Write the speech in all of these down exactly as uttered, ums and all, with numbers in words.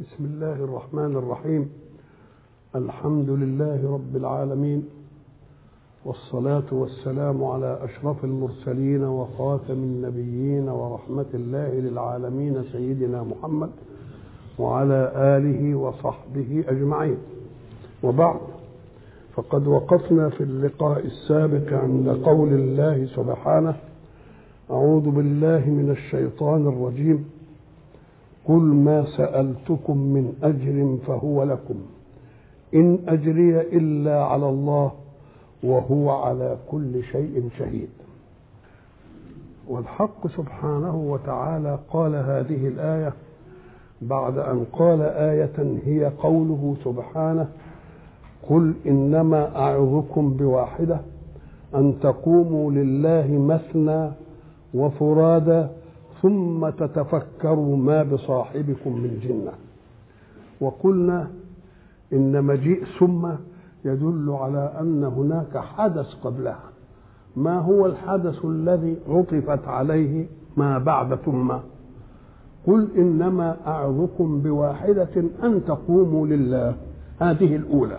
بسم الله الرحمن الرحيم. الحمد لله رب العالمين، والصلاة والسلام على أشرف المرسلين وخاتم النبيين ورحمة الله للعالمين سيدنا محمد وعلى آله وصحبه أجمعين. وبعد، فقد وقفنا في اللقاء السابق عند قول الله سبحانه: أعوذ بالله من الشيطان الرجيم، قل ما سألتكم من أجر فهو لكم إن أجري إلا على الله وهو على كل شيء شهيد. والحق سبحانه وتعالى قال هذه الآية بعد أن قال آية هي قوله سبحانه: قل إنما أعظكم بواحدة أن تقوموا لله مثنى وفرادى ثم تتفكروا ما بصاحبكم من جنة. وقلنا إن مجيء ثم يدل على أن هناك حدث قبلها. ما هو الحدث الذي عطفت عليه ما بعد ثم؟ قل إنما أعظكم بواحدة أن تقوموا لله، هذه الأولى،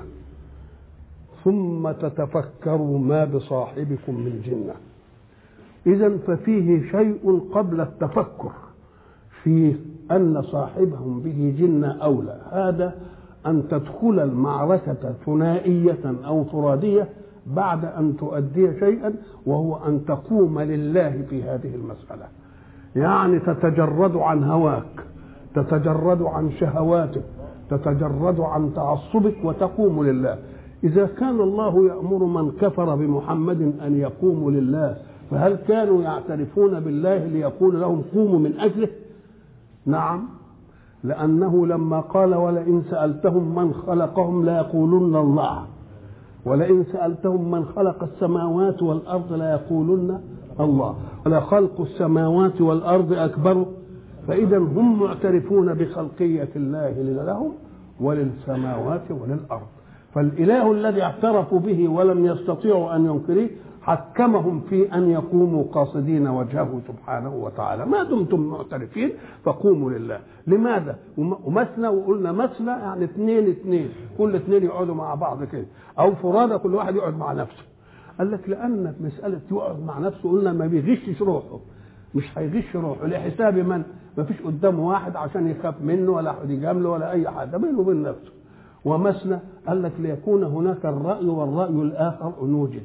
ثم تتفكروا ما بصاحبكم من جنة. إذن ففيه شيء قبل التفكر في أن صاحبهم به جنة أولى، هذا أن تدخل المعركة ثنائية أو فرادية بعد أن تؤدي شيئا، وهو أن تقوم لله في هذه المسألة. يعني تتجرد عن هواك، تتجرد عن شهواتك، تتجرد عن تعصبك وتقوم لله. إذا كان الله يأمر من كفر بمحمد أن يقوموا لله، فهل كانوا يعترفون بالله ليقول لهم قوموا من أجله؟ نعم، لأنه لما قال: ولئن سألتهم من خلقهم ليقولن الله، ولئن سألتهم من خلق السماوات والأرض ليقولن الله، ولخلق السماوات والأرض أكبر. فإذا هم معترفون بخلقية الله لهم وللسماوات وللأرض. فالإله الذي اعترفوا به ولم يستطيعوا أن ينكروه حكمهم في أن يقوموا قاصدين وجهه سبحانه وتعالى. ما دمتم معترفين فقوموا لله. لماذا؟ ومثنى، وقلنا مثنى يعني اثنين اثنين، كل اثنين يقعدوا مع بعض كده، أو فرادى كل واحد يقعد مع نفسه. قال لك لأن مسألة يقعد مع نفسه قلنا ما بيغشش روحه، مش هيغش روحه لحساب من؟ ما فيش قدامه واحد عشان يخاف منه ولا حد يجامله ولا أي حاجة، بينه وبين نفسه. ومثنى قال لك ليكون هناك الرأي والرأي الآخر نوجد،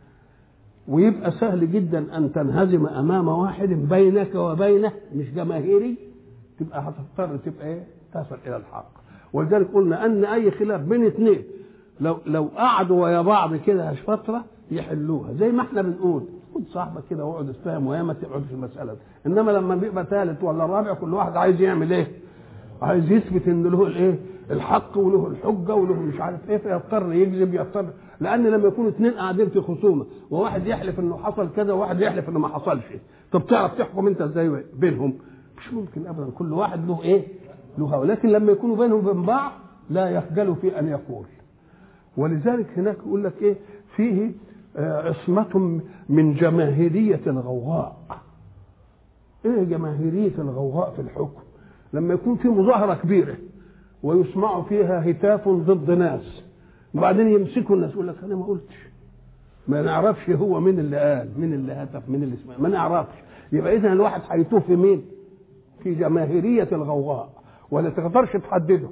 ويبقى سهل جدا أن تنهزم أمام واحد بينك وبينه مش جماهيري، تبقى هتضطر تبقى إيه؟ تصل إلى الحق. ولذلك قلنا أن أي خلاف بين اثنين لو لو قعدوا ويا بعض كده فترة يحلوها، زي ما احنا بنقول خد صاحبك كده واقعد اتفاهم ويا ما تقعد في المسألة دي. إنما لما بيبقى ثالث ولا رابع كل واحد عايز يعمل إيه؟ عايز يثبت إن له الإيه؟ الحق وله الحجة وله مش عارف إيه، فيضطر يكذب، يضطر. لأن لما يكونوا اثنين قاعدين في خصومة وواحد يحلف إنه حصل كذا وواحد يحلف إنه ما حصلش، طب تعرف تحكم أنت إزاي بينهم؟ مش ممكن أبدا، كل واحد له إيه؟ له هوا. لكن لما يكونوا بينهم وبين بعض لا يخجلوا في أن يقول. ولذلك هناك يقول لك إيه؟ فيه عصمة من جماهيرية الغوغاء. إيه جماهيرية الغوغاء في الحكم؟ لما يكون في مظاهرة كبيرة ويسمع فيها هتاف ضد ناس، وبعدين يمسكوا الناس يقول لك أنا ما قلتش، ما نعرفش هو مين اللي قال، مين اللي هتف، مين اللي سمع، ما نعرفش. يبقى إذن الواحد هيتوه في مين؟ في جماهيرية الغوغاء، ولا تقدرش تحدده.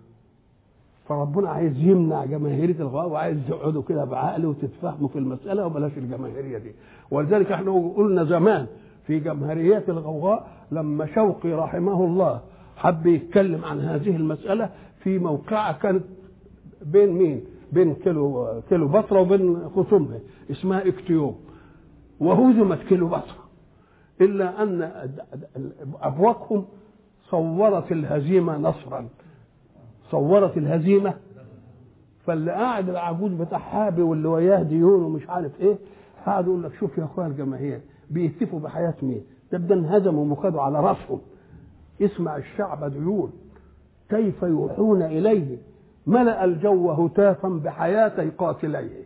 فربنا عايز يمنع جماهيرية الغوغاء، وعايز تقعدوا كده بعقل وتتفاهموا في المسألة وبلاش الجماهيرية دي. ولذلك احنا قلنا زمان في جماهيرية الغوغاء لما شوقي رحمه الله حب يتكلم عن هذه المسألة في موقعة كانت بين مين؟ بين كيلو كيلو بصرة وبين خصومها اسمها اكتيوم، وهزمت كيلو بصرة، إلا أن أبواقهم صورت الهزيمة نصرا، صورت الهزيمة. فاللي قاعد العجوز بتاع حابي واللي وياه ديون ومش عارف ايه قاعد يقول لك شوف يا اخويا الجماهير بيهتفوا بحياة مين؟ ده انهزموا وخدوا على راسهم. اسمع الشعب ديون كيف يوحون إليه، ملأ الجو هتافا بحياتي قاتليه،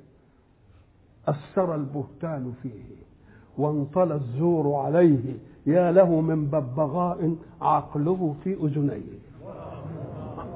أثر البهتان فيه وانطلى الزور عليه، يا له من ببغاء عقله في أذنيه.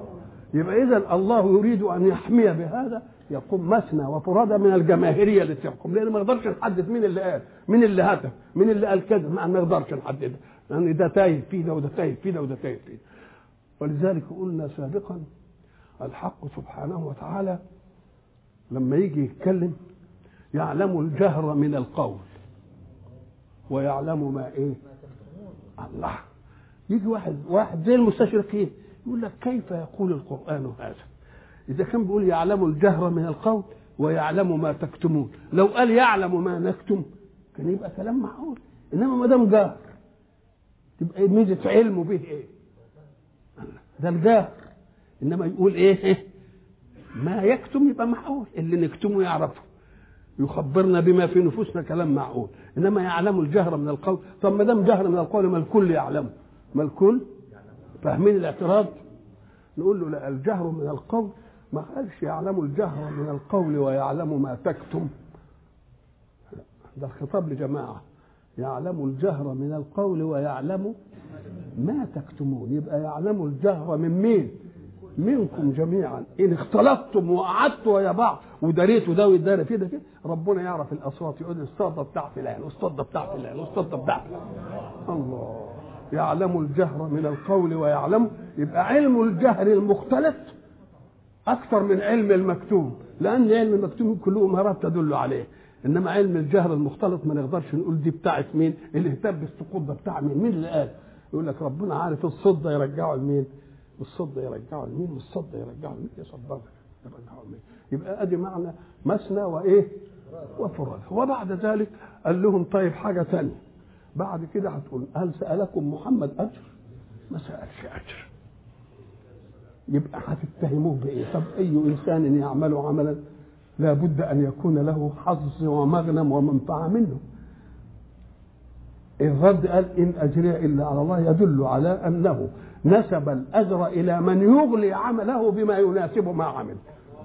يبقى إذا الله يريد أن يحمي بهذا يقوم مثنى وفرادى من الجماهيرية اللي تحكم، لأن ما نقدرش نحدد مين اللي قال، مين اللي هتف، مين اللي قال كذا، ما نقدرش نحددها، لأن يعني ده تايه فيه ده وده تايه فيه ده وده تايه فيه. ولذلك قلنا سابقا الحق سبحانه وتعالى لما يجي يتكلم يعلم الجهر من القول ويعلم ما ايه الله. يجي واحد واحد زي المستشرقين يقول لك كيف يقول القرآن هذا إذا كان بيقول يعلم الجهر من القول ويعلم ما تكتمون؟ لو قال يعلم ما نكتم كان يبقى كلام معقول، إنما ما دام جهر تبقى ميزة علمه به إيه؟ ده الجهر. إنما يقول إيه ما يكتم يبقى معقول، اللي نكتمه يعرفه، يخبرنا بما في نفوسنا كلام معقول. إنما يعلم الجهر من القول، طب ما دام جهر من القول ما الكل يعلمه، ما الكل فاهمين الاعتراض؟ نقول له لا، الجهر من القول ما قالش يعلم الجهر من القول ويعلم ما تكتم، ده الخطاب لجماعة، يعلم الجهر من القول ويعلم ما تكتمون. يبقى يعلم الجهر من مين؟ منكم جميعا، إن اختلطتم وقعدتوا يا بعض وداريتوا ده ويدار في ده كده، ربنا يعرف الأصوات، يقول الصدى بتاع فلان والصدى بتاع فلان والصدى بتاع فلان. الله يعلم الجهر من القول ويعلم، يبقى علم الجهر المختلط أكثر من علم المكتوم، لأن علم المكتوم كله مهارات تدل عليه، إنما علم الجهر المختلط ما نقدرش نقول دي بتاعت مين، اللي اهتم بالسقوط ده بتاع مين، مين اللي قال؟ يقول لك ربنا عارف الصدى يرجعه لمين، والصدى يرجعه لمين، والصدى يرجعه لمين، يصدق يرجعه لمين. يبقى ادي معنى مثنى وايه وفراد. وبعد ذلك قال لهم طيب حاجه ثانيه بعد كده هتقول هل سالكم محمد اجر؟ ما سالش اجر. يبقى هتتهموه بايه؟ طب اي انسان يعمل عملا لا بد ان يكون له حظ ومغنم ومنفعه منه. الرد قال إن أجري إلا على الله، يدل على أنه نسب الأجر إلى من يغلي عمله بما يناسب ما عمل.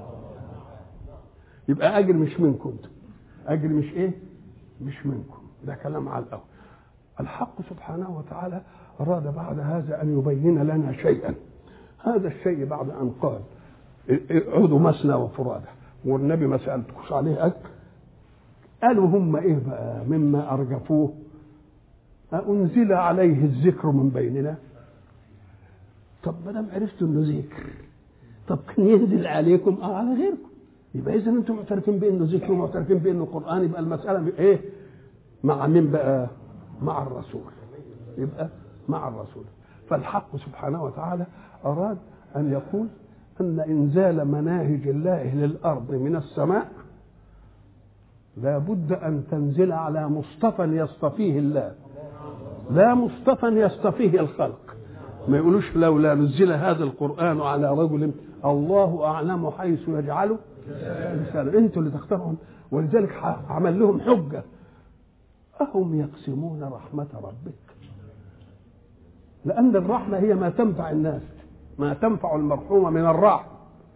يبقى أجر مش منكم، أجر مش إيه؟ مش منكم. ده كلام على الأول. الحق سبحانه وتعالى أراد بعد هذا أن يبين لنا شيئا. هذا الشيء بعد أن قال اعودوا مثنى وفرادى والنبي ما سألتكش عليه أجر، قالوا هم إيه بقى مما أرجفوه؟ أنزل عليه الذكر من بيننا. طب ما دام عرفتوا انه ذكر، طب كان ينزل عليكم او على غيركم. يبقى اذا انتم معترفين بانه ذكر ومعترفين بانه قران، يبقى المساله ايه؟ مع مين بقى؟ مع الرسول. يبقى مع الرسول. فالحق سبحانه وتعالى اراد ان يقول ان انزال مناهج الله للارض من السماء لا بد ان تنزل على مصطفى يصطفيه الله، لا مصطفى يصطفيه الخلق. ما يقولوش لولا نزل هذا القرآن على رجل الله أعلم حيث يجعله رسالة، انتوا اللي تختارون. ولذلك عمل لهم حجة، أهم يقسمون رحمة ربك؟ لأن الرحمة هي ما تنفع الناس، ما تنفع المرحوم من الرحمة.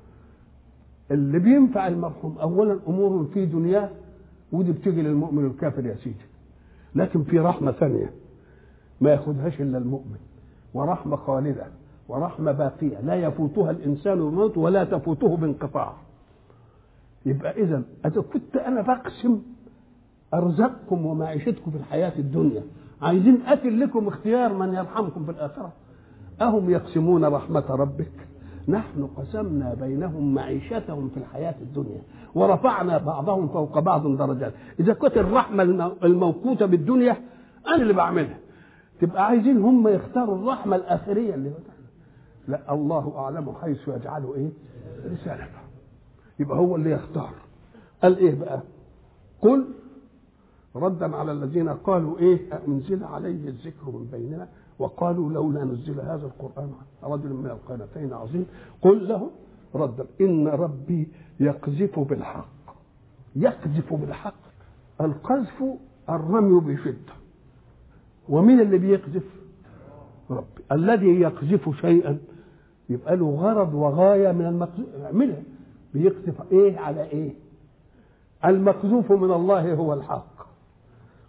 اللي بينفع المرحوم أولا أمور في دنياه ودي بتيجي للمؤمن الكافر يا سيدي، لكن في رحمة ثانية ما ياخدهاش الا المؤمن، ورحمه خالده ورحمه باقيه لا يفوتها الانسان بموت ولا تفوته بانقطاع. يبقى اذا اذا كنت انا بقسم ارزاقكم ومعيشتكم في الحياه الدنيا، عايزين اكل لكم اختيار من يرحمكم في الاخره. اهم يقسمون رحمه ربك؟ نحن قسمنا بينهم معيشتهم في الحياه الدنيا ورفعنا بعضهم فوق بعض درجات. اذا كنت الرحمه الموقوته بالدنيا انا اللي بعملها، تبقى عايزين هم يختاروا الرحمة الآخرية اللي لا، الله أعلم حيث يجعله إيه رسالته. يبقى هو اللي يختار. قال إيه بقى؟ قل ردا على الذين قالوا إيه أنزل عليه الذكر من بيننا وقالوا لولا نزل هذا القرآن على رجل من القريتين عظيم. قل له ردا إن ربي يقذف بالحق. يقذف بالحق، القذف الرمي بشدة. ومين اللي بيقذف؟ ربي. الذي يقذف شيئا يبقى له غرض وغاية من المقذوف يعملها. بيقذف ايه على ايه؟ المقذوف من الله هو الحق،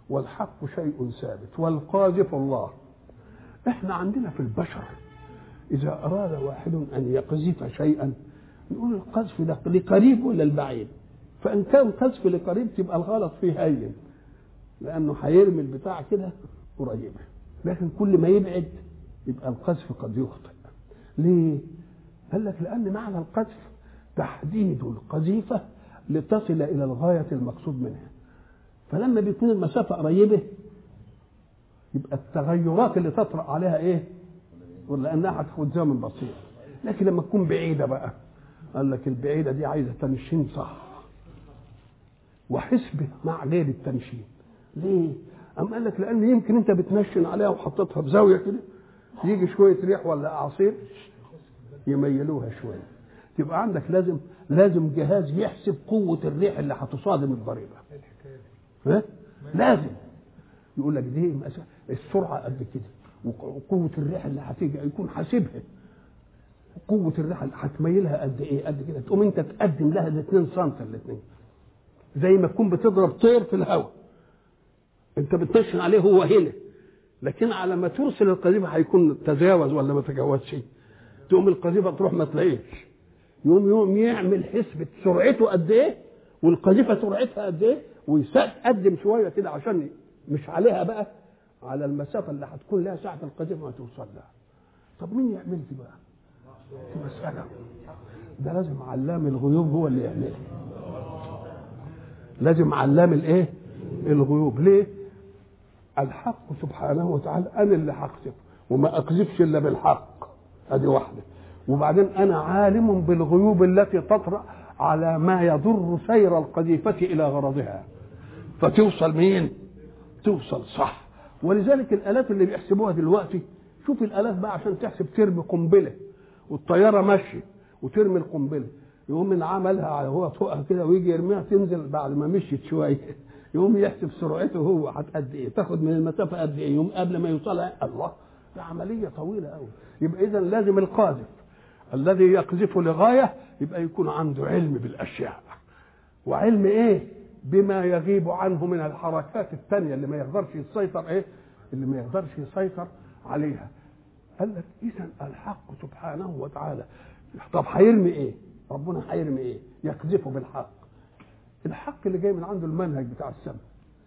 والحق شيء ثابت، والقاذف الله. احنا عندنا في البشر إذا أراد واحد أن يقذف شيئا نقول القذف ده لقريب ولا البعيد؟ فإن كان قذف لقريب تبقى الغلط فيه هين، لأنه هيرمي البتاع كده قريبة، لكن كل ما يبعد يبقى القذف قد يخطئ. ليه؟ قال لك لأن معنى القذف تحديد القذيفة لتصل إلى الغاية المقصود منها، فلما بيكون المسافة قريبة يبقى التغيرات اللي تطرأ عليها إيه؟ لأنها هتاخد زمن بسيط. لكن لما تكون بعيدة بقى قال لك البعيدة دي عايزة تنشين صح وحسبة مع غير التنشين. ليه؟ أم قال لك لأن يمكن أنت بتنشن عليها وحطيتها بزاوية كده يجي شوية ريح ولا أعاصير يميلوها شوية، تبقى عندك لازم لازم جهاز يحسب قوة الريح اللي هتصادم الضريبة. ها؟ لازم يقول لك دي السرعة قد كده وقوة الريح اللي هتيجي يكون حاسبها، قوة الريح اللي هتميلها قد ايه قد كده، تقوم انت تقدم لها الاثنين سنتي الاثنين، زي ما تكون بتضرب طير في الهواء انت بتنشن عليه هو هنا، لكن على ما ترسل القذيفة هيكون تجاوز ولا ما تجاوزش، تقوم القذيفة تروح ما تلاقيش، يقوم يقوم يعمل حسبة سرعته قد ايه والقذيفة سرعتها قد ايه ويقدم شوية كده عشان مش عليها بقى على المسافة اللي هتكون لها ساعة القذيفة ما توصل لها. طب مين يعمل دي بقى؟ دي مسألة ده لازم علام الغيوب هو اللي يعملها، لازم علام الايه؟ الغيوب. ليه؟ الحق سبحانه وتعالى انا اللي هقذف وما اقذفش الا بالحق، ادي واحده. وبعدين انا عالم بالغيوب التي تطرأ على ما يضر سير القذيفة الى غرضها فتوصل مين؟ توصل صح. ولذلك الالات اللي بيحسبوها دلوقتي، شوف الالات بقى عشان تحسب ترمي قنبله والطياره ماشيه وترمي القنبله، يقوم من عملها على هو فوقها كده ويجي يرميها تنزل بعد ما مشيت شويه، يقوم يحسب سرعته هو قد ايه، تاخد من المسافه قد ايه، يوم قبل ما يوصلها. الله، ده عمليه طويله قوي. يبقى اذا لازم القاذف الذي يقذف لغايه يبقى يكون عنده علم بالاشياء، وعلم ايه؟ بما يغيب عنه من الحركات الثانيه اللي ما يقدرش يسيطر ايه؟ اللي ما يقدرش يسيطر عليها. قال لك اذا الحق سبحانه وتعالى طب هيرمي ايه؟ ربنا هيرمي ايه؟ يقذفه بالحق. الحق اللي جاي من عنده المنهج بتاع السماء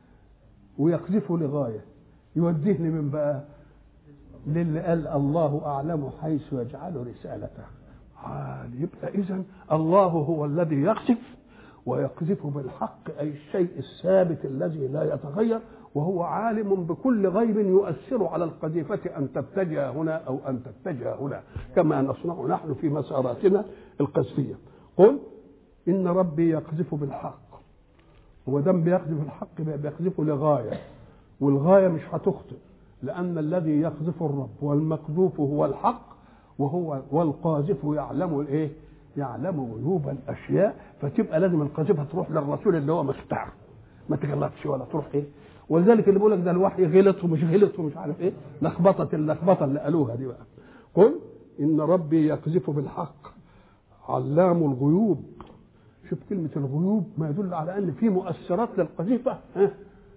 ويقذفه لغايه يوديه من بقى للي قال الله اعلم حيث يجعل رسالته. يبقى اذا الله هو الذي يقذف ويقذف بالحق، اي الشيء الثابت الذي لا يتغير، وهو عالم بكل غيب يؤثر على القذيفة أن تتجه هنا أو أن تتجه هنا، كما نصنع نحن في مساراتنا القذفية. قل إن ربي يقذف بالحق، هو دم بيقذف الحق بيقذفه لغاية، والغاية مش هتخطئ، لأن الذي يقذف الرب والمقذوف هو الحق، وهو والقاذف يعلم الإيه؟ يعلم غيوب الأشياء، فتبقى لازم القذيفة تروح للرسول اللي هو مختار، ما تغلطش ولا تروح إيه. ولذلك اللي بيقول لك ده الوحي غلط ومش غلط ومش عارف ايه، لخبطه اللخبطه اللي قالوها دي بقى. قل ان ربي يقذف بالحق علام الغيوب. شوف كلمه الغيوب ما يدل على ان في مؤثرات للقذيفه ها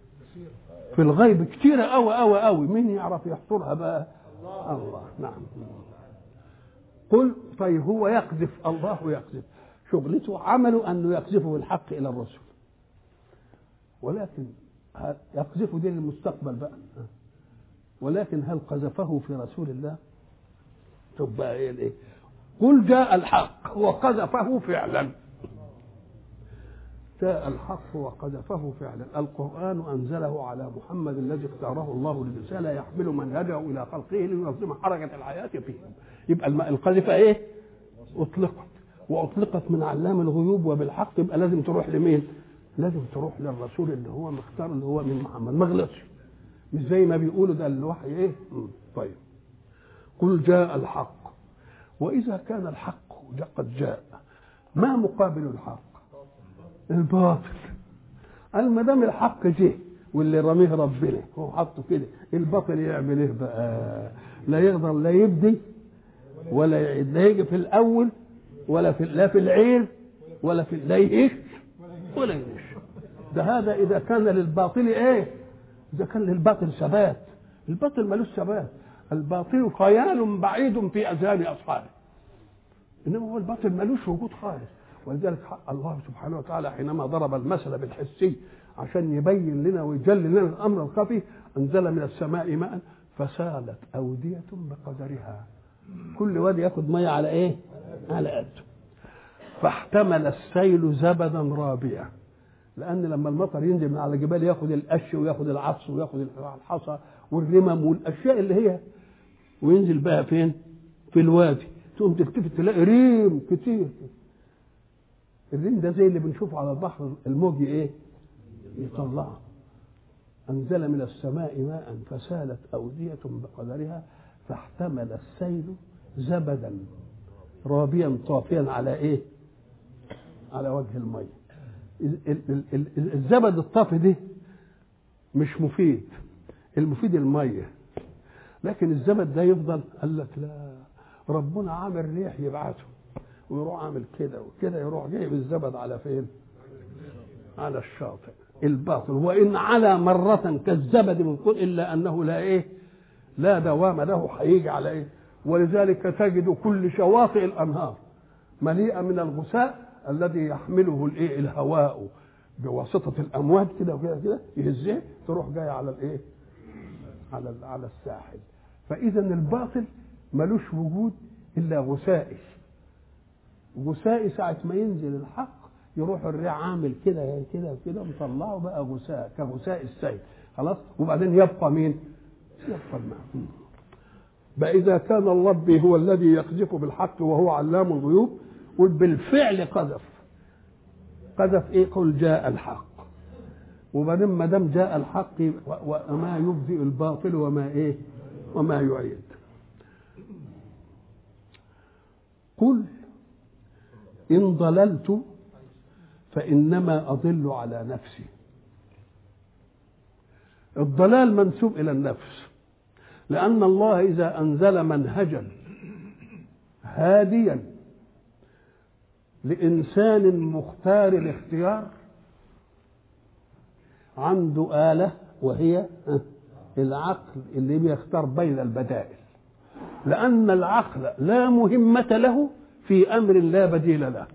في الغيب كتيره قوي قوي قوي، مين يعرف يحصرها بقى؟ الله, الله. نعم. قل طيب هو يقذف، الله يقذف، شغلته عمله انه يقذفه بالحق الى الرسل، ولكن يقذفه دي للمستقبل بقى، ولكن هل قذفه في رسول الله؟ تبقى ايه الايه؟ قل جاء الحق وقذفه فعلا، جاء الحق وقذفه فعلا. القرآن أنزله على محمد الذي اختاره الله للرسالة يحمل منهجه إلى خلقه لينظم حركة الحياة فيهم. يبقى القذفة ايه؟ أطلقت، وأطلقت من علام الغيوب وبالحق، يبقى لازم تروح لمين؟ لازم تروح للرسول اللي هو مختار اللي هو من محمد، ما غلطش، مش زي ما بيقولوا ده الوحي ايه. طيب قل جاء الحق، واذا كان الحق قد جاء ما مقابل الحق؟ الباطل. قال ما دام الحق جه واللي رميه ربنا هو حطه كده، الباطل يعمل ايه بقى؟ لا يقدر لا يبدي ولا يعيد، لا يجي في الاول ولا في لا في العين ولا في لا يهش ولا يهش. ده هذا اذا كان للباطل ايه؟ اذا كان للباطل ثبات. الباطل ملوش ثبات، الباطل خيال بعيد في اذهان اصحابه، انما هو الباطل ملوش وجود خالص. ولذلك الله سبحانه وتعالى حينما ضرب المثل بالحسي عشان يبين لنا ويجلي لنا الامر الخفي، انزل من السماء ماء فسالت اوديه بقدرها، كل وادي ياخد ميه على ايه؟ على قده. فاحتمل السيل زبدا رابيا، لان لما المطر ينزل من على الجبال ياخد القش وياخد العص وياخد الحصى والرمم والاشياء اللي هي، وينزل بقى فين؟ في الوادي. تقوم تلتفت تلاقي ريم كتير. الريم ده زي اللي بنشوفه على البحر الموج ايه؟ يطلعه. انزل من السماء ماء فسالت اوديه بقدرها فاحتمل السيل زبدا رابيا طافيا على ايه؟ على وجه الميه. الزبد الطافي ده مش مفيد، المفيد الميه، لكن الزبد ده يفضل. قال لك لا، ربنا عامل ريح يبعته ويروح عامل كده وكده، يروح جايب الزبد على فين؟ على الشاطئ. الباطل وان على مره كالزبد من كل الا انه لا ايه؟ لا دوام له، هيجي على ايه؟ ولذلك تجد كل شواطئ الانهار مليئه من الغثاء الذي يحمله الايه؟ الهواء بواسطه الامواج كده وكده كده يهزه، تروح جايه على الايه؟ على على الساحل. فاذا الباطل ملوش وجود الا غثائي. غثائي ساعه ما ينزل الحق يروح الريح عامل كده كده كده مطلعه بقى غثاء كغثاء السيل، خلاص. وبعدين يبقى مين؟ يبقى الماء. بقى اذا كان الرب هو الذي يقذف بالحق وهو علام الغيوب، وبالفعل قذف. قذف ايه؟ قل جاء الحق. وبعدين ما دام جاء الحق وما يبدئ الباطل وما ايه؟ وما يعيد. قل إن ضللت فإنما أضل على نفسي. الضلال منسوب إلى النفس، لأن الله إذا أنزل منهجا هاديا لإنسان مختار الاختيار عنده آلة وهي العقل اللي بيختار بين البدائل، لأن العقل لا مهمة له في أمر لا بديل له.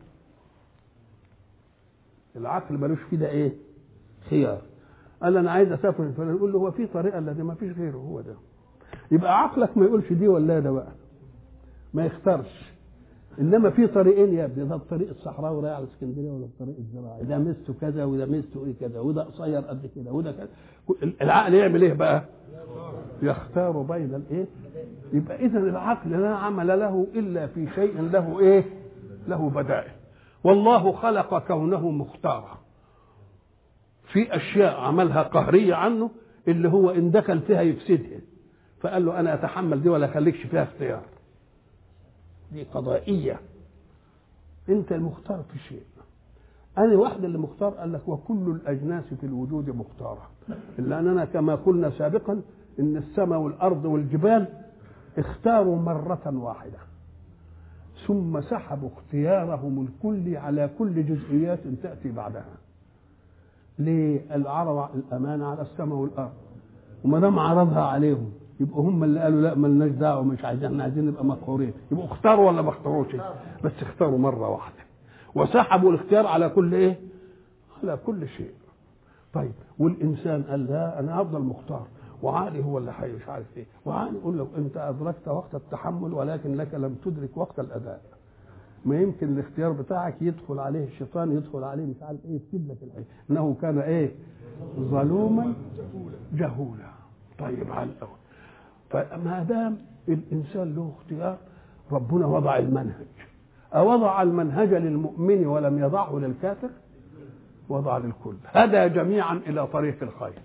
العقل ملوش في ده ايه؟ خيار. قال انا عايز اسافر فلان، يقول له هو في طريقه الذي ما فيش غيره هو ده. يبقى عقلك ما يقولش دي ولا ده بقى، ما يختارش. انما في طريقين يا ابني، ده الطريق الصحراوي رايح على اسكندريه ولا الطريق الزراعي، ده ميزته كذا وده ميزته ايه كذا وده قصير قد كده وده كذا. العقل يعمل ايه بقى؟ يختار بين الايه؟ يبقى اذا العقل لا عمل له الا في شيء له ايه؟ له بدائل. والله خلق كونه مختارا في اشياء عملها قهريه عنه، اللي هو ان دخل فيها يفسدها، فقال له انا اتحمل دي ولا اخليكش فيها اختيار، دي قضائيه، انت المختار في شيء. انا واحد اللي مختار. قال لك وكل الاجناس في الوجود مختاره، الا اننا كما قلنا سابقا ان السماء والارض والجبال اختاروا مره واحده ثم سحبوا اختيارهم الكلي على كل جزئيات تأتي بعدها. ليه؟ العرض الأمانة على السماء والأرض، وما دام عرضها عليهم يبقوا هم اللي قالوا لا مالناش دعوة مش عايزين، احنا عايزين نبقى مقهورين. يبقوا اختاروا ولا ما اختاروش؟ بس اختاروا مرة واحدة وسحبوا الاختيار على كل ايه؟ على كل شيء. طيب والإنسان قال لا أنا أفضل مختار وعقلي هو اللي حي مش عارف ايه، وعقلي يقول له انت ادركت وقت التحمل ولكن لك لم تدرك وقت الاداء. ما يمكن الاختيار بتاعك يدخل عليه الشيطان، يدخل عليه مش عارف ايه، يكتب لك الحين انه كان ايه؟ ظلوما جهولا. طيب على الاول. فما دام الانسان له اختيار، ربنا وضع المنهج. اوضع المنهج للمؤمن ولم يضعه للكافر؟ وضع للكل، هدى جميعا الى طريق الخير.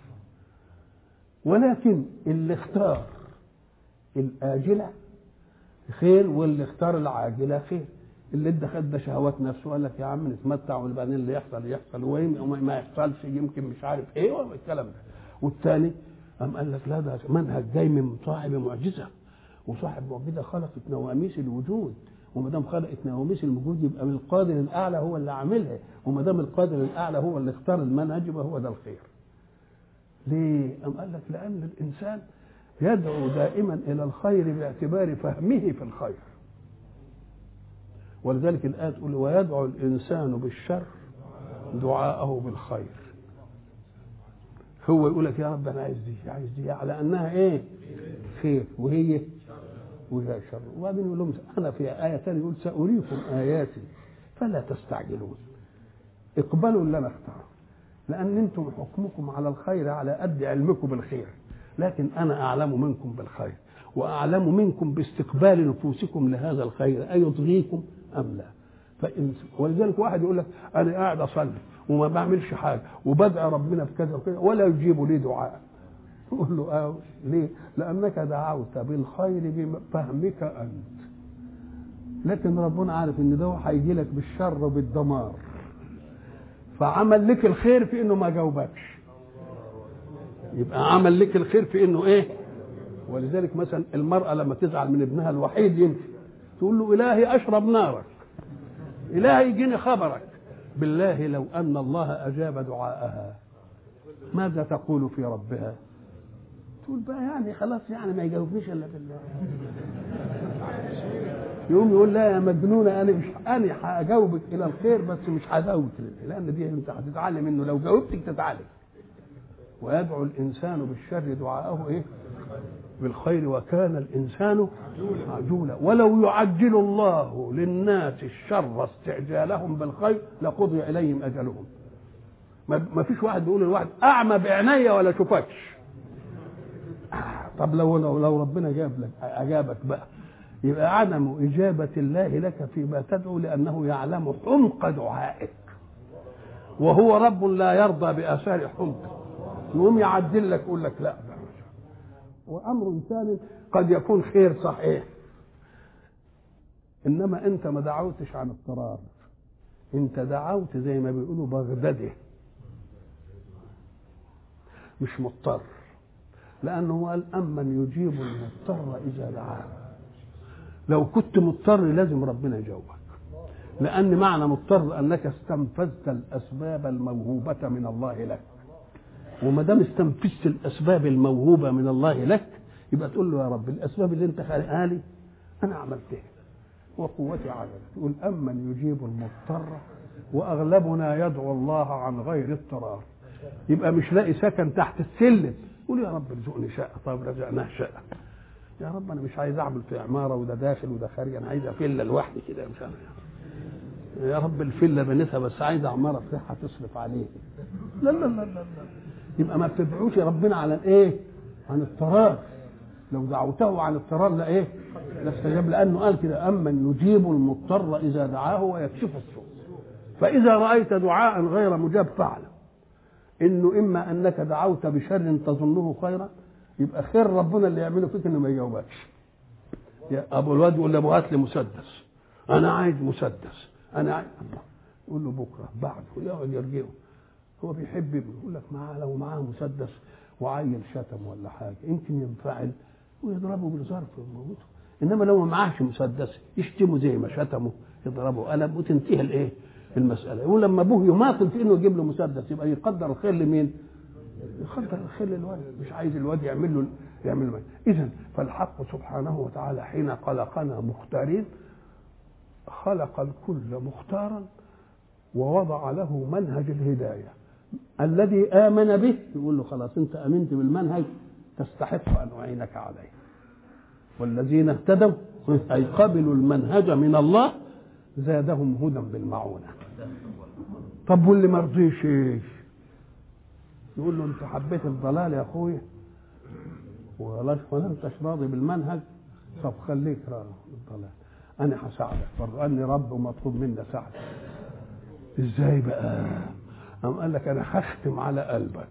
ولكن اللي اختار الآجلة خير واللي اختار العاجلة خير. اللي ادى خد شهوات نفسه قال لك يا عم نتمتع وبعدين اللي يحصل يحصل وما يحصلش يمكن مش عارف ايه والكلام ده. والثاني قام قال لك لا ده منهج جاي من صاحب معجزة، وصاحب معجزة خلقت نواميس الوجود، وما دام خلقت نواميس الوجود يبقى من القادر الأعلى هو اللي عاملها، وما دام القادر الأعلى هو اللي اختار المنهج يبقى هو ده الخير. ليه؟ أم قال لك لأن الإنسان يدعو دائما إلى الخير باعتبار فهمه في الخير. ولذلك الآية تقول ويدعو الإنسان بالشر دعاءه بالخير. هو يقول لك يا رب أنا عايز دي عايز دي على أنها إيه خير وهي وهي شر. وبعدين يقول لهم أنا في آية ثانية يقول سأريكم آياتي فلا تستعجلون. اقبلوا اللي أنا اختاره، لأن أنتم حكمكم على الخير على قد علمكم بالخير، لكن أنا أعلم منكم بالخير وأعلم منكم باستقبال نفوسكم لهذا الخير أيطغيكم أم لا. فإن ولذلك واحد يقول لك أنا قاعد أصلي وما بعملش حاجة وبدعي ربنا في كذا وكذا ولا يجيب لي دعاء، يقول له آه ليه؟ لأنك دعوت بالخير بفهمك أنت، لكن ربنا عارف إن ده هيجي لك بالشر وبالدمار، فعمل لك الخير في إنه ما جاوبكش. يبقى عمل لك الخير في إنه إيه؟ ولذلك مثلا المرأة لما تزعل من ابنها الوحيد يمشي تقول له إلهي أشرب نارك، إلهي يجيني خبرك. بالله لو أن الله أجاب دعاءها ماذا تقول في ربها؟ تقول بقى يعني خلاص يعني ما يجاوبنيش إلا بالله. يقوم يقول لا يا مجنونة أنا مش أنا هجاوبك إلى الخير بس مش هجاوبك، لأن دي أنت هتتعلم إنه لو جاوبتك تتعلم. ويدعو الإنسان بالشر دعاءه إيه؟ بالخير وكان الإنسان عجولا ولو يعجل الله للناس الشر استعجالهم بالخير لقضي إليهم أجلهم. ما فيش واحد بيقول للواحد أعمى بعيني ولا شوفكش. طب لو لو ربنا جاب لك أجابك بقى، يبقى عدم إجابة الله لك فيما تدعو لأنه يعلم حمق دعائك، وهو رب لا يرضى بآثار حمق، يقوم يعدل لك يقول لك لا. وأمر ثاني قد يكون خير صحيح، إنما أنت ما دعوتش عن اضطرار، أنت دعوت زي ما بيقولوا بغدده، مش مضطر، لأنه قال أمن يجيب المضطر إذا دعاه. لو كنت مضطر لازم ربنا يجاوبك، لأن معنى مضطر أنك استنفذت الأسباب الموهوبة من الله لك، وما دام استنفذت الأسباب الموهوبة من الله لك يبقى تقول له يا رب الأسباب اللي أنت خالقها لي أنا عملتها وقوتي عجلت. تقول أمن يجيب المضطر، وأغلبنا يدعو الله عن غير اضطرار، يبقى مش لاقي سكن تحت السلم يقول يا رب ارزقني شقة. طيب رزقناه شقة، يا رب أنا مش عايز أعمل في عمارة وده داخل وده خارج، أنا عايز فيلا لوحدي كده مش عارف. يا رب الفيلا بنتها بس عايز عمارة بتاعها تصرف عليه. لا لا لا لا يبقى ما بتدعوش ربنا على الايه؟ عن اضطرار. لو دعوته عن اضطرار لا ايه؟ لا استجاب، لانه قال كده امن يجيب المضطر اذا دعاه ويكشف السوء. فاذا رايت دعاء غير مجاب فاعلم انه اما انك دعوت بشر تظنه خيرا، يبقى خير ربنا اللي يعمله فيك انه ما يجاوبكش. يا ابو الواد يقول له هات لي مسدس، انا عايز مسدس، انا عايز الله، يقول له بكره بعد ويقعد يرجعه. هو بيحب ابنه يقول لك معاه لو معاه مسدس وعيل شتم ولا حاجه يمكن ينفعل ويضربه بالظرف ويموته، انما لو ما معاهش مسدس يشتمه زي ما شتمه يضربه قلم وتنتهي الايه المساله. يقول لما ابوه يماطل في انه يجيب له مسدس يبقى يقدر الخير لمين؟ يقدر الخير للولد، مش عايز الواد يعمل له يعمل له. اذا فالحق سبحانه وتعالى حين خلقنا مختارين خلق الكل مختارا ووضع له منهج الهدايه الذي آمن به، يقول له خلاص أنت آمنت بالمنهج تستحق أن أعينك عليه. والذين اهتدوا أي قبلوا المنهج من الله زادهم هدى بالمعونة. طب واللي ما رضيش ايش؟ يقول له أنت حبيت الضلال يا أخويا ولا أنتش راضي بالمنهج، طب خليك راضي بالضلال، أنا هساعدك برضه، أني رب ومطلوب مني أساعدك. إزاي بقى؟ أم قال لك أنا هختم على قلبك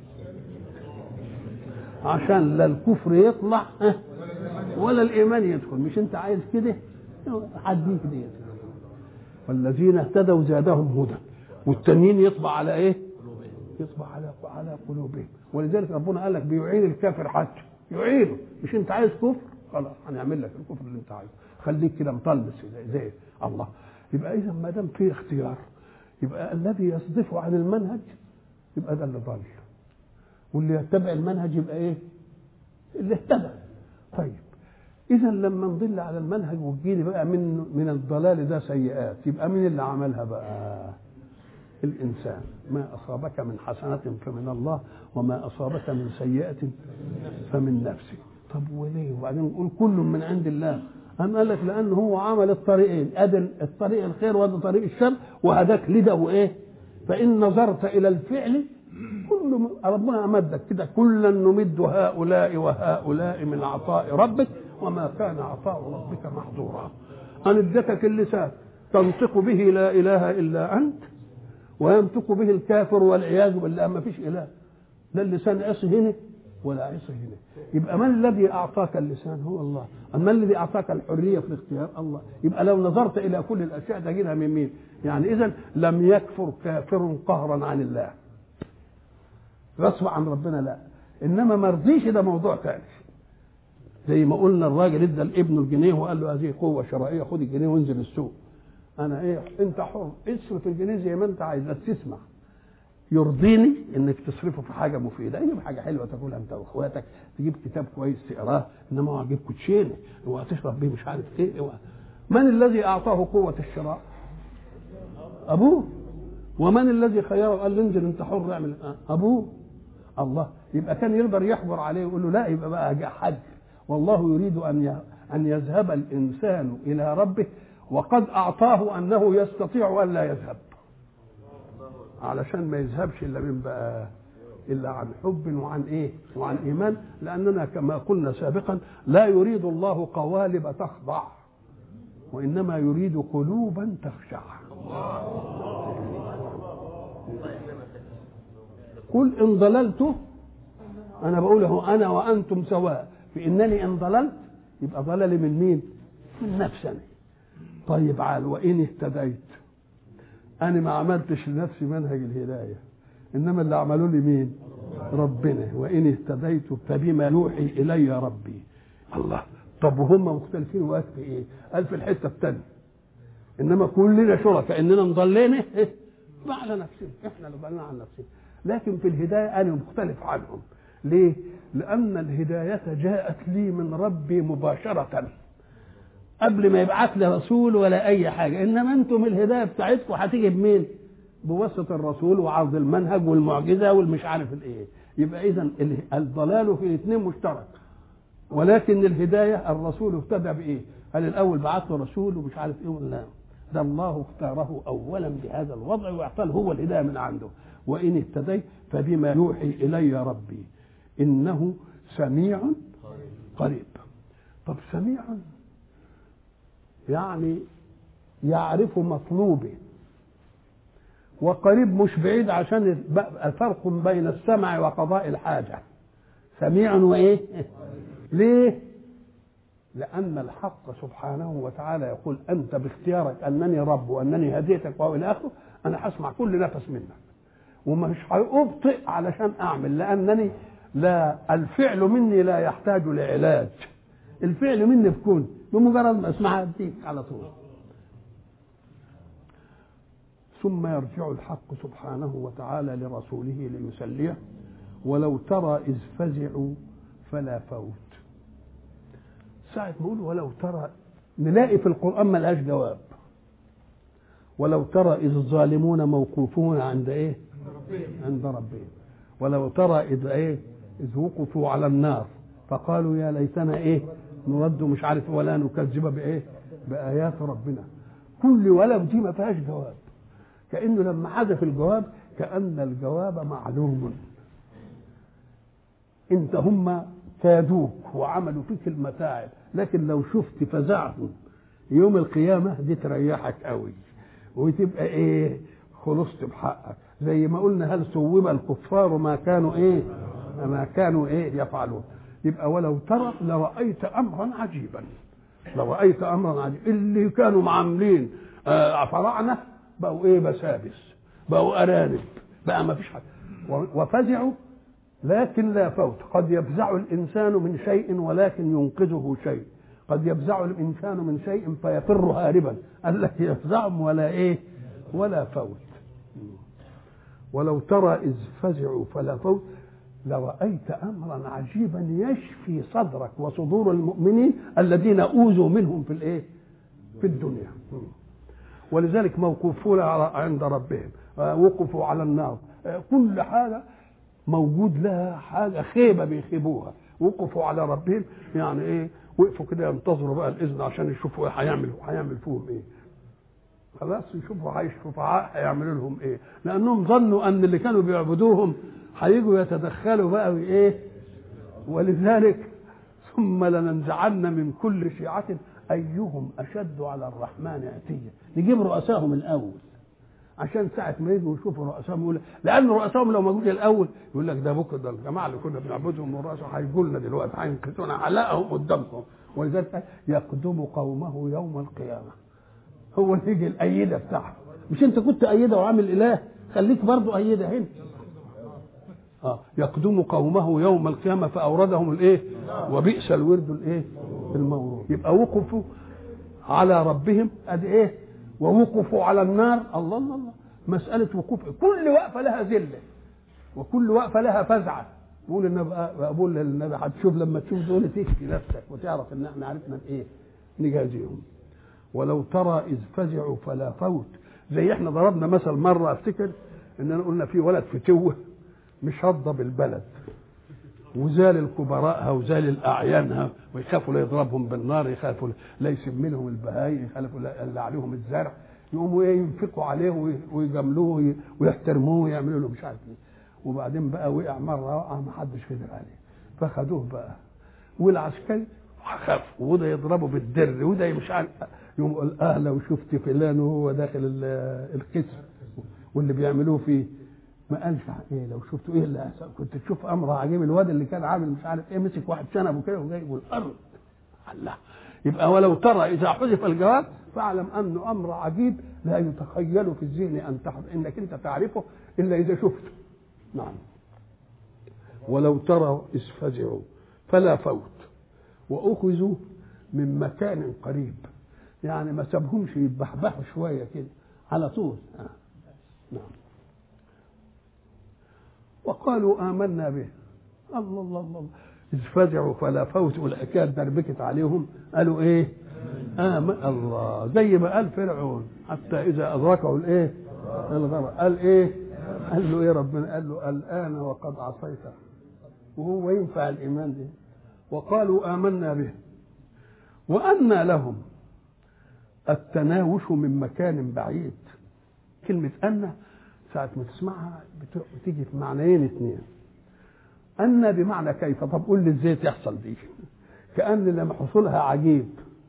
عشان لا الكفر يطلع ولا الإيمان يدخل، مش أنت عايز كده؟ حديك دي. والذين اهتدوا زادهم هدى، والتانيين يطبع على إيه؟ يطبع على على قلوبهم. ولذلك ربنا قال لك بيعين الكافر حتى يعينه، مش أنت عايز كفر خلاص هنعمل لك الكفر اللي أنت عايزه، خليك كده مطلس زي, زي الله. يبقى إذا ما دام في اختيار يبقى الذي يصدف عن المنهج يبقى ده اللي ضل، واللي يتبع المنهج يبقى ايه؟ اللي اهتدى. طيب اذا لما نضل على المنهج وتجيلي بقى من من الضلال ده سيئات، يبقى مين اللي عملها بقى؟ الانسان. ما اصابك من حسنه فمن الله وما اصابك من سيئه فمن نفسك. طب وليه؟ وبعدين نقول كل من عند الله. أم قال لك لأنه هو عمل الطريقين، أدي الطريق الخير وأدي طريق الشر، وهداك لده وإيه؟ فإن نظرت إلى الفعل كل ربنا أمدك كده، كلا نمد هؤلاء وهؤلاء من عطاء ربك وما كان عطاء ربك محظورا. أن ادتك اللسان تنطق به لا إله إلا أنت، وينطق به الكافر والعياذ بالله ما فيش إله، لا اللسان عصي هنا ولا عصي هنا. يبقى من الذي أعطاك اللسان؟ هو الله. أما الذي أعطاك الحرية في الاختيار؟ الله. يبقى لو نظرت إلى كل الأشياء تجدها من مين؟ يعني إذن لم يكفر كافر قهرا عن الله غصب عن ربنا، لا، إنما مرضيش، ده موضوع ثاني. زي ما قلنا الراجل ادى لابنه الجنيه وقال له هذه قوة شرائية، خد الجنيه وانزل السوق. أنا إيه؟ أنت حر، اصرف الجنيه زي ما أنت عايز، بس تسمع. يرضيني انك تصرفه في حاجه مفيده، اجيب حاجه حلوه تاكلها انت واخواتك، تجيب كتاب كويس تقراه، انما هو هجيب كوتشينه وهتشرب بيه مش عارف ايه. من الذي اعطاه قوه الشراء؟ ابوه. ومن الذي خيره قال له انزل انت حر اعمل؟ ابوه الله. يبقى كان يقدر يحجر عليه ويقول له لا، يبقى بقى حج. والله يريد ان ان يذهب الانسان الى ربه وقد اعطاه انه يستطيع ان لا يذهب، علشان ما يذهبش الا من بقى الا عن حب وعن ايه؟ وعن ايمان. لاننا كما قلنا سابقا لا يريد الله قوالب تخضع، وانما يريد قلوبا تخشع. قل ان ضللت، انا بقوله انا وانتم سواء في انني ان ضللت، يبقى ضللي من مين؟ من نفسي. طيب عال وان اهتديت، أنا ما عملتش لنفسي منهج الهداية، إنما اللي عملوا لي مين؟ ربنا. وإن اهتديت فبما يوحي إلي ربي. الله. طب وهم مختلفين وقت في إيه؟ قال في الحتة الثانية إنما كلنا شركاء، إننا نضلينا على نفسنا، إحنا اللي ضلنا عن نفسنا. لكن في الهداية أنا مختلف عنهم. ليه؟ لأن الهداية جاءت لي من ربي مباشرة قبل ما يبعث لي رسول ولا اي حاجه. انما انتم الهدايه بتاعتكم هتيجي بمين؟ بواسطه الرسول وعرض المنهج والمعجزه والمش عارف الايه. يبقى اذا الضلال في الاثنين مشترك، ولكن الهدايه الرسول اهتدى بايه؟ قال الاول بعث له رسول ومش عارف ايه ولا ده الله اختاره اولا بهذا الوضع واعطاه هو الهدايه من عنده. وان اهتديت فبما يوحي الي ربي انه سميع قريب. طب سميع يعني يعرف مطلوبه، وقريب مش بعيد، عشان الفرق بين السمع وقضاء الحاجة. سميع وإيه؟ ليه؟ لأن الحق سبحانه وتعالى يقول أنت باختيارك أنني رب وأنني هديتك وإلى آخره، أنا هسمع كل نفس منك ومش هأبطئ علشان أعمل، لأنني لا، الفعل مني لا يحتاج لعلاج، الفعل مني بكون بمجرد ما اسمعها اديك على طول. ثم يرجع الحق سبحانه وتعالى لرسوله ليسليه ولو ترى إذ فزعوا فلا فوت. ساعة نقول ولو ترى نلاقي في القرآن ما لهاش جواب. ولو ترى إذ الظالمون موقوفون عند إيه؟ عند ربهم. ولو ترى إذ إيه؟ إذ وقفوا على النار فقالوا يا ليتنا إيه؟ نرد مش عارف ولا نكذب بإيه؟ بآيات ربنا. كل ولو دي ما فيهاش جواب، كأنه لما حذف الجواب كأن الجواب معلوم. انت هم كادوك وعملوا فيك المتاعب، لكن لو شفت فزعهم يوم القيامة دي تريحك قوي وتبقى ايه؟ خلصت بحقك. زي ما قلنا هل ثوب الكفار ما كانوا ايه؟ ما كانوا ايه يفعلون. يبقى ولو ترى لرأيت أمرا عجيبا، لرأيت أمرا عجيبا. اللي كانوا معاملين آه فراعنة بقوا ايه؟ بسابس، بقوا أرانب، بقى ما فيش حاجة. وفزعوا لكن لا فوت. قد يفزع الإنسان من شيء ولكن ينقذه شيء، قد يفزع الإنسان من شيء فيفر هاربا. قال لك يفزعهم ولا ايه؟ ولا فوت. ولو ترى إذ فزعوا فلا فوت. لرأيت أمرا عجيبا يشفي صدرك وصدور المؤمنين الذين أوذوا منهم في الإيه؟ في الدنيا. ولذلك موقوفون عند ربهم، وقفوا على النار، كل حاجة موجود لها حاجة خيبة بيخيبوها. وقفوا على ربهم يعني إيه؟ وقفوا كده ينتظروا بقى الإذن عشان يشوفوا إيه هيعملوا هيعمل فيهم إيه. خلاص يشوفوا هيشوفوا هيعملوا لهم إيه، لأنهم ظنوا أن اللي كانوا بيعبدوهم هيجوا يتدخلوا بقى وإيه. ولذلك ثم لننزعن من كل شيعة أيهم أشد على الرحمن عتيا. نجيب رؤساهم الأول عشان ساعة ما يجوا يشوفوا رؤساهم يقول، لأن رؤساهم لو ما جوش الأول يقول لك ده بكره ده الجماعة اللي كنا بنعبدهم والرؤساء هيجوا لنا دلوقتي هينكسونا علقهم قدامكم. ولذلك يقدم قومه يوم القيامة، هو اللي يجي الأيدة بتاعه. مش أنت كنت أيدة وعامل إله، خليك برضو أيدة هنا. آه يقدم قومه يوم القيامة فأوردهم الإيه؟ وبئس الورد الإيه؟ المورود. يبقى وقفوا على ربهم قد إيه؟ ووقفوا على النار. الله الله الله، مسألة وقوف كل وقفة لها ذلة وكل وقفة لها فزعة. بقول النبي بقول للنبي هتشوف لما تشوف دول تشكي نفسك وتعرف ان احنا عرفنا بايه نجازيهم. ولو ترى اذ فزعوا فلا فوت. زي احنا ضربنا مثل مره افتكر اننا قلنا في ولد فتوه مش هضه بالبلد وزال الكبراءها وزال الاعيانها ويخافوا لا يضربهم بالنار، يخافوا لا يسم لهم البهايم، يخافوا لا عليهم الزرع، يقوموا ايه ينفقوا عليه ويجاملوه ويحترموه ويعملوا له مش عارف ايه. وبعدين بقى وقع مره وقع ما حدش قدر عليه فخدوه بقى، والعسكري خاف وده يضربه بالدر وده مش عارف. يقوم يقول اه لو شفت فلان وهو داخل القسم واللي بيعملوه فيه ما قالش ايه لو شفتوا ايه اللي كنت تشوف امر عجيب. الواد اللي كان عامل مش عارف ايه مسك واحد شنبه كده وجايبه الارض. الله. يبقى ولو ترى اذا حذف الجواب فاعلم انه امر عجيب لا يتخيل في الذهن ان تحضر انك انت تعرفه الا اذا شفته. نعم. ولو ترى اذ فزعوا فلا فوت واخذوا من مكان قريب، يعني ما سابهمش يتبحبحوا شويه كده على طول. آه. نعم. وقالوا آمنا به. الله الله الله، إذ فزعوا فلا فوت والحكاية دربكت عليهم قالوا إيه؟ آمن الله، زي ما قال فرعون حتى إذا أدركه الإيه؟ الغرق قال إيه؟ قال له إيه ربنا؟ قال له الآن وقد عصيت. وهو ينفع الإيمان ده؟ وقالوا آمنا به وأنى لهم التناوش من مكان بعيد. كلمة أن ساعة ما تسمعها بتيجي في معنيين اثنين. أن بمعنى كيف، طب قول لي ازاي تحصل دي، كأن لما حصولها عجيب.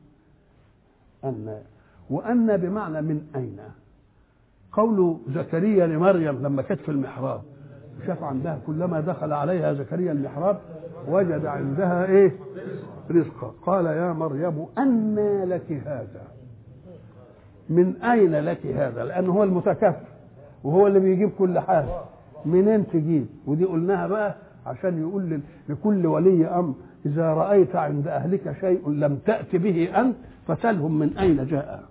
أن وأن بمعنى من أين. قول زكريا لمريم لما كانت في المحراب شاف عندها كلما دخل عليها زكريا المحراب وجد عندها ايه؟ رزقا. قال يا مريم أنى لك هذا. من أين لك هذا؟ لأنه هو المتكفل وهو اللي بيجيب كل حاجة. منين تجيب؟ ودي قلناها بقى عشان يقول لكل ولي أمر إذا رأيت عند أهلك شيء لم تأت به أنت فسألهم من أين جاء.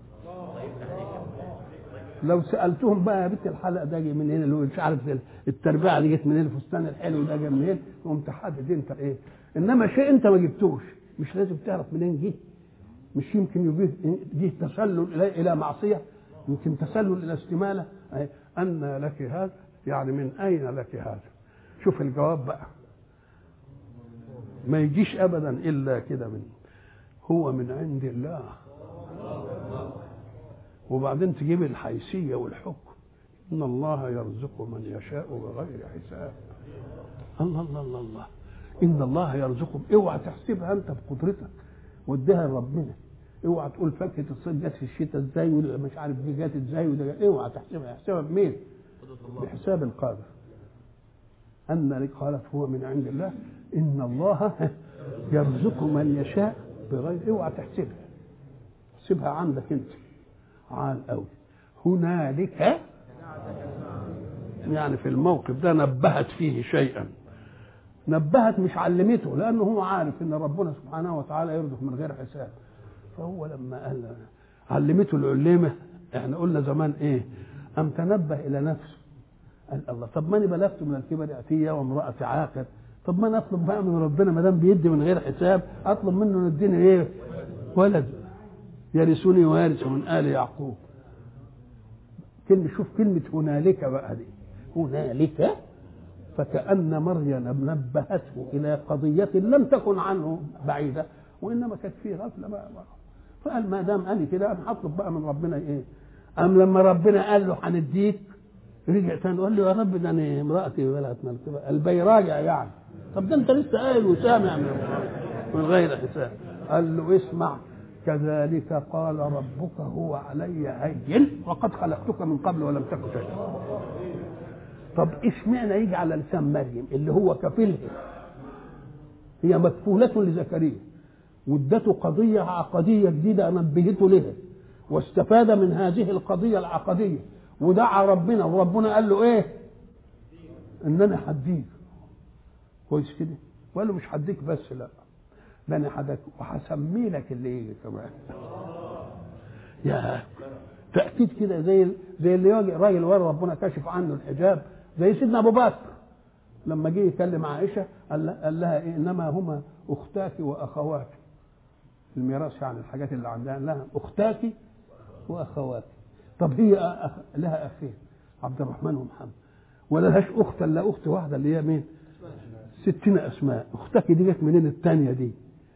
لو سألتهم بقى يا بنت الحلقة ده جاي منين، اللي هو مش عارف التربيعة دي جت منين، الفستان الحلو ده جاي منين، قمت تحدد أنت إيه. إنما شيء أنت ما جبتوش مش لازم تعرف منين جه. مش يمكن يجيه تسلل إلى معصية، يمكن تسلل إلى استمالة. أن لك هذا يعني من أين لك هذا. شوف الجواب بقى ما يجيش أبدا إلا كده، من هو من عند الله. وبعدين تجيب الحيثية والحكم. إن الله يرزق من يشاء بغير حساب. الله الله الله الله، إن الله يرزقهم. اوعى تحسبها أنت بقدرتك واديها لربنا. اوعى تقول فاكهة الصيد جت في الشتاء ازاي ومش عارف دي جت ازاي وده، اوعى تحسبها. احسبها بمين؟ بحساب القادر. أن لك قالت هو من عند الله إن الله يرزق من يشاء بغير. اوعى تحسبها، احسبها عندك انت عال قوي. هنالك يعني في الموقف ده نبهت فيه شيئا. نبهت مش علمته، لأنه هو عارف إن ربنا سبحانه وتعالى يرزق من غير حساب. فهو لما قال علمته العلمة، احنا قلنا زمان ايه، أم تنبه إلى نفسه قال الله طب ماني بلغت من الكبر اتيه وامراه عاقر، طب ما انا اطلب بقى من ربنا ما دام بيدي من غير حساب اطلب منه ان يديني ايه؟ ولد يرثني ويرث من ال يعقوب. كلمه شوف كلمه هنالك بقى دي، هنالك فكأن مريم نبهته الى قضيه لم تكن عنه بعيده وانما كانت فيه غفله بقى. فقال ما دام قال كده انا هطلب بقى من ربنا ايه؟ ام لما ربنا قال له هنديك رجع تاني وقال له يا رب ده انا امراتي بلغت من الكبر، البي راجع يعني. طب ده انت لسه قايل وسامع من غير حساب. قال له اسمع كذلك قال ربك هو علي هين وقد خلقتك من قبل ولم تك شيئا. طب اشمعنى يجي على لسان مريم اللي هو كفيلها؟ هي مكفولة لزكريا وادته قضية عقدية جديدة نبهته لها واستفاد من هذه القضية العقدية ودعا ربنا وربنا قال له ايه؟ ان انا هديك كويس كده. وقال له مش هديك بس لا ده انا هديك وهسمي لك اللي يجي كمان. يا تأكيد كده زي زي اللي يجي راجل ورا ربنا كشف عنه الحجاب زي سيدنا ابو بكر لما جه يكلم عائشه قال لها إيه؟ انما هما اختاك واخواتك الميراث يعني الحاجات اللي عندها لها اختاك واخواتك. طب هي أخ... لها اخين عبد الرحمن ومحمد ولا لهاش اخت الا اخت واحده اللي هي مين؟ ستين اسماء. اختك دي جت منين الثانيه دي؟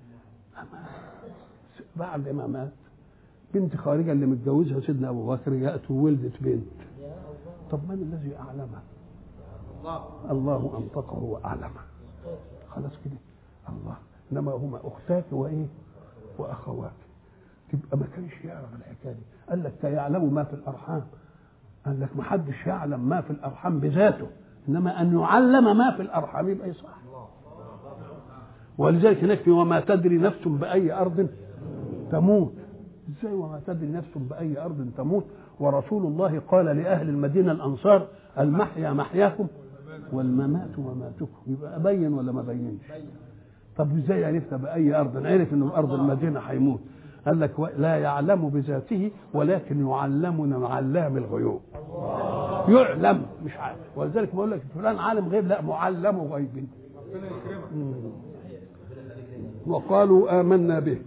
بعد ما مات بنت خارجه اللي متجوزها سيدنا ابو بكر جاءت وولدت بنت. طب من الذي اعلمها؟ الله الله انطقه واعلمه. خلاص كده الله. انما هما اختاك وايه؟ واخواتك. تبقى ما كانش يعرف الحكايه دي. قال لك يعلم ما في الارحام. قال لك ما حدش يعلم ما في الارحام بذاته انما ان يعلم ما في الارحام يبقى صح. ولذلك هناك في وما تدري نفس باي ارض تموت. ازاي وما تدري نفس باي ارض تموت؟ ورسول الله قال لاهل المدينه الانصار المحيا محياكم والممات مماتكم. يبقى ابين ولا ما بينش؟ طب ازاي عرفنا باي ارض؟ عرف انه بارض المدينه هيموت. قال لك لا يعلم بذاته ولكن يعلم من علام الغيوب. يعلم مش عارف. ولذلك بقول لك فلان عالم غيب لا معلم غيب. وقالوا آمنا به.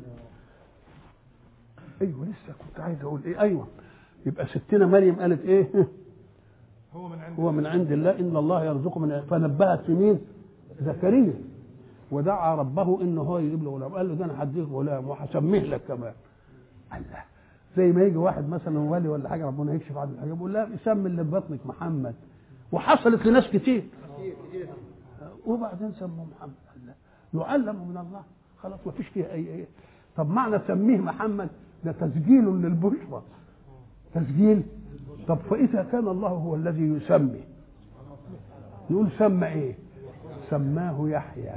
ايوه لسه كنت عايز اقول ايه. ايوه يبقى ستنا مريم قالت ايه؟ هو من عند هو من عند الله ان الله يرزق من. فنبهت في مين؟ زكريا ودعا ربه انه هو يجيب له غلام. قال له ده انا هديك غلام وهسميه لك كمان. الله زي ما يجي واحد مثلا ولي ولا حاجه ربنا يكشف عنه الحاجه يقول لا سمي اللي في بطنك محمد. وحصلت لناس كتير وبعدين سموه محمد. الله يعلم من الله خلاص ما فيش فيها اي ايه. طب معنى سميه محمد ده تسجيل للبشرى تسجيل. طب فاذا كان الله هو الذي يسمي نقول سمى ايه؟ سماه يحيى.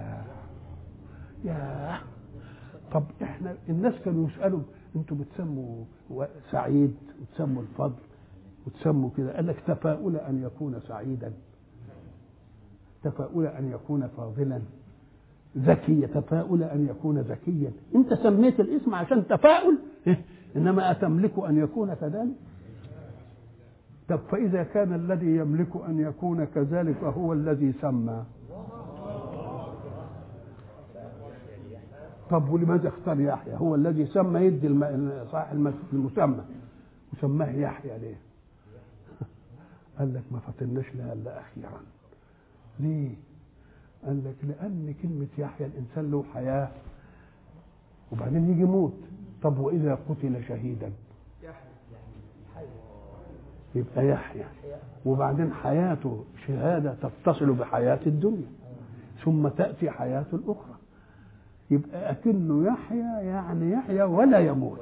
يا طب احنا الناس كانوا يسالوا انتوا بتسموا سعيد وتسموا الفضل وتسموا كده. قال لك تفاؤل ان يكون سعيدا تفاؤل ان يكون فاضلا ذكي تفاؤل ان يكون ذكيا. انت سميت الاسم عشان تفاؤل انما اتملك ان يكون كذلك؟ طب فاذا كان الذي يملك ان يكون كذلك هو الذي سمى طب ولماذا اختار يحيى؟ هو الذي سمى يدي صاحب المسمى وسماه يحيى ليه؟ قال لك ما فطناش لها الا اخيرا. ليه؟ قال لك لان كلمه يحيى الانسان له حياه وبعدين يجي يموت. طب واذا قتل شهيدا يبقى يحيى وبعدين حياته شهاده تتصل بحياه الدنيا ثم تاتي حياه الاخرى. يبقى أكنه يحيى يعني يحيى ولا يموت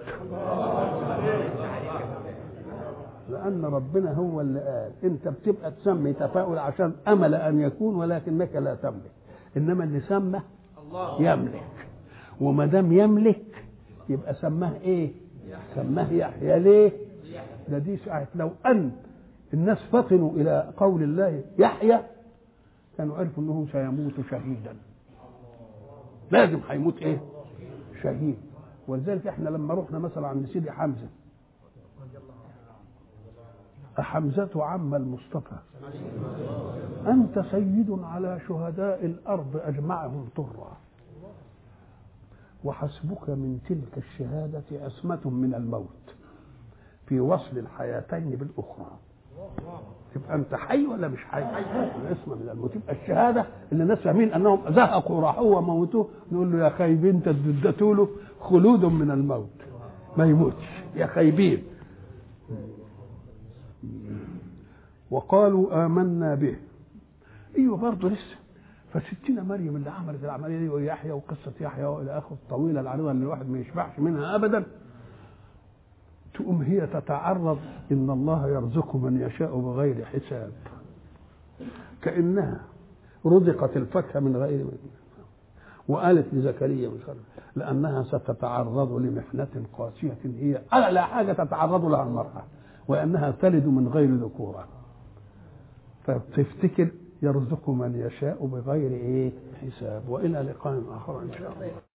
لأن ربنا هو اللي قال أنت بتبقى تسمي تفاؤل عشان أمل أن يكون ولكنك لا تملك. إنما اللي سمى يملك وما دام يملك يبقى سماه إيه؟ سماه يحيى. ليه؟ ده دي ساعة لو أن الناس فطنوا إلى قول الله يحيى كانوا عرفوا أنه سيموت شهيدا. لازم هيموت ايه؟ شهيد. ولذلك احنا لما رحنا مثلا عند سيدي حمزه حمزه عم المصطفى أنت سيد على شهداء الأرض أجمعهم طرا، وحسبك من تلك الشهادة عصمة من الموت في وصل الحياتين بالأخرى. تبقى أنت حي ولا مش حي؟ عصمة من الموت. تبقى الشهادة اللي الناس فاهمين أنهم زهقوا وراحوا وموتوه، نقول له يا خايبين أنت اديتوا له خلود من الموت، ما يموتش يا خايبين. وقالوا آمنا به. ايوه برضه لسه فستنا مريم اللي عملت العمليه دي، ويحيى وقصه يحيى والى اخره الطويله العريضه اللي الواحد ما يشبعش منها ابدا، تقوم هي تتعرض ان الله يرزق من يشاء بغير حساب، كانها رزقت الفاكهه من غير من. وقالت لزكريا مش عارف لانها ستتعرض لمحنه قاسيه هي اعلى حاجه تتعرض لها المراه، وانها تلد من غير ذكوره، فتفتكر يرزق من يشاء بغير ايه حساب. والى لقاء اخر ان شاء الله.